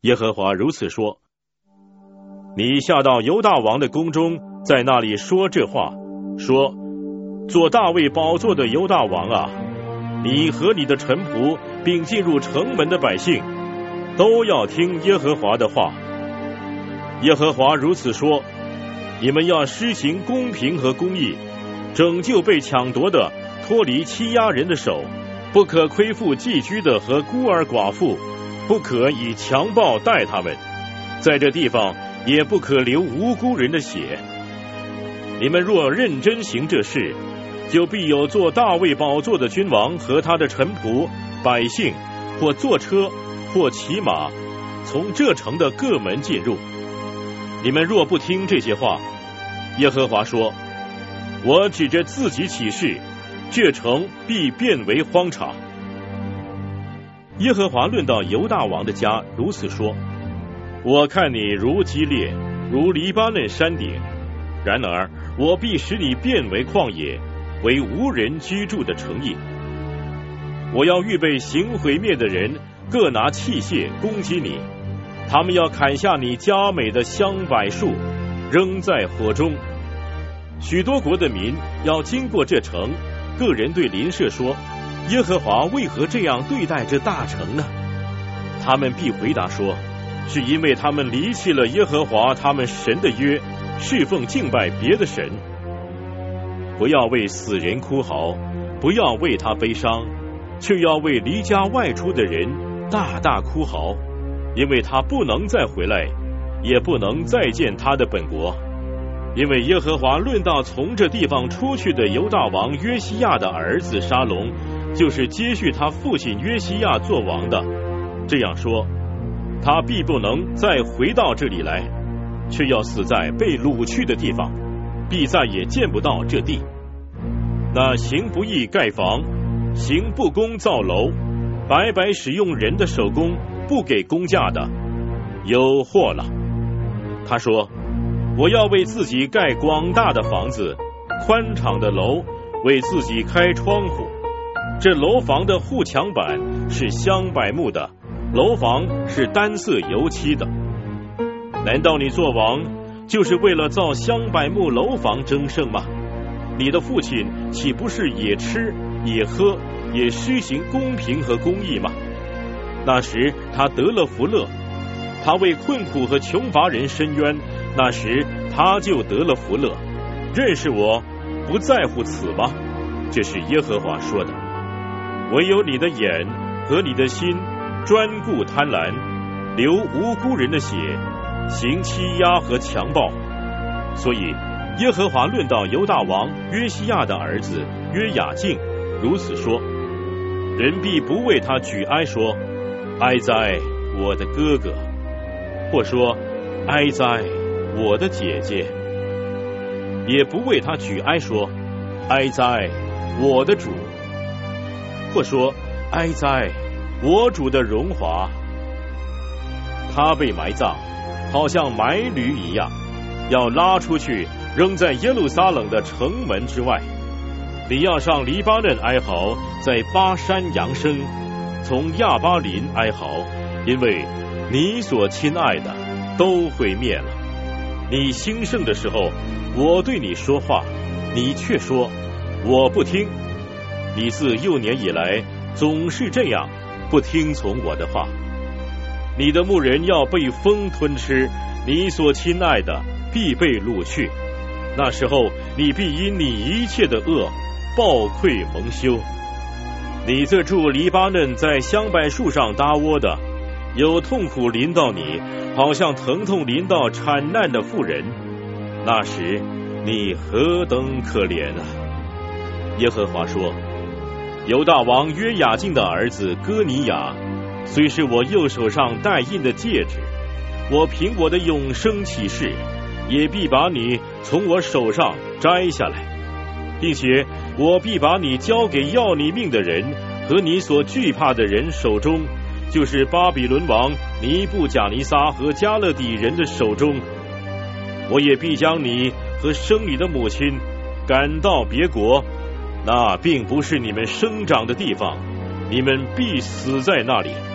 耶和华如此说：你下到犹大王的宫中，在那里说这话，说：做大卫宝座的犹大王啊，你和你的臣仆，并进入城门的百姓，都要听耶和华的话。耶和华如此说：你们要施行公平和公义，拯救被抢夺的，脱离欺压人的手，不可亏负寄居的和孤儿寡妇，不可以强暴待他们，在这地方也不可流无辜人的血。你们若认真行这事，就必有做大卫宝座的君王和他的臣仆百姓，或坐车或骑马，从这城的各门进入。你们若不听这些话，耶和华说：我指着自己起誓，这城必变为荒场。耶和华论到犹大王的家如此说：我看你如基列，如黎巴嫩山顶，然而我必使你变为旷野，为无人居住的城邑。我要预备行毁灭的人，各拿器械攻击你，他们要砍下你佳美的香柏树，扔在火中。许多国的民要经过这城，个人对邻舍说：耶和华为何这样对待这大城呢？他们必回答说：是因为他们离弃了耶和华他们神的约，侍奉敬拜别的神。不要为死人哭嚎，不要为他悲伤，却要为离家外出的人大大哭嚎，因为他不能再回来，也不能再见他的本国。因为耶和华论到从这地方出去的犹大王约西亚的儿子沙龙，就是接续他父亲约西亚做王的，这样说：他必不能再回到这里来，却要死在被掳去的地方，必再也见不到这地。那行不义盖房，行不公造楼，白白使用人的手工，不给工价的，有祸了。他说：我要为自己盖广大的房子，宽敞的楼，为自己开窗户。这楼房的护墙板是香柏木的，楼房是单色油漆的。难道你做王就是为了造香柏木楼房争胜吗？你的父亲岂不是也吃也喝，也施行公平和公义吗？那时他得了福乐，他为困苦和穷乏人伸冤，那时他就得了福乐。认识我，不在乎此吗？这是耶和华说的。唯有你的眼和你的心专顾贪婪，流无辜人的血，行欺压和强暴。所以耶和华论到犹大王约西亚的儿子约雅敬如此说：人必不为他举哀说：哀哉我的哥哥，或说哀哉我的姐姐，也不为他举哀说：哀哉我的主，或说哀哉我主的荣华。他被埋葬，好像埋驴一样，要拉出去，扔在耶路撒冷的城门之外。你要上黎巴嫩哀嚎，在巴山扬声，从亚巴林哀嚎，因为你所亲爱的都毁灭了。你兴盛的时候，我对你说话，你却说我不听。你自幼年以来总是这样，不听从我的话。你的牧人要被风吞吃，你所亲爱的必被掳去。那时候你必因你一切的恶暴愧蒙羞。你这住黎巴嫩在香柏树上搭窝的，有痛苦临到你，好像疼痛临到产难的妇人。那时你何等可怜啊！耶和华说：犹大王约雅敬的儿子哥尼雅，虽是我右手上戴印的戒指，我凭我的永生起誓，也必把你从我手上摘下来，并且我必把你交给要你命的人和你所惧怕的人手中，就是巴比伦王尼布甲尼撒和加勒底人的手中。我也必将你和生你的母亲赶到别国，那并不是你们生长的地方，你们必死在那里。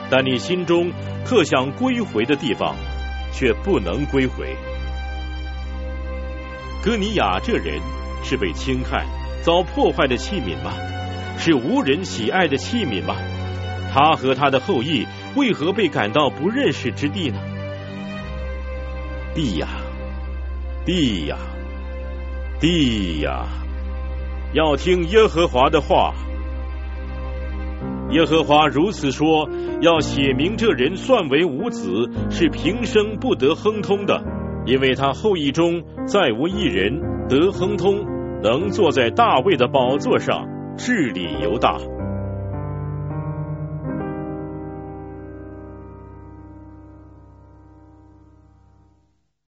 但你心中特想归回的地方，却不能归回。哥尼雅这人是被轻看、遭破坏的器皿吗？是无人喜爱的器皿吗？他和他的后裔为何被赶到不认识之地呢？地呀，地呀，地呀，要听耶和华的话。耶和华如此说，要写明这人算为无子，是平生不得亨通的，因为他后裔中再无一人得亨通，能坐在大卫的宝座上治理犹大。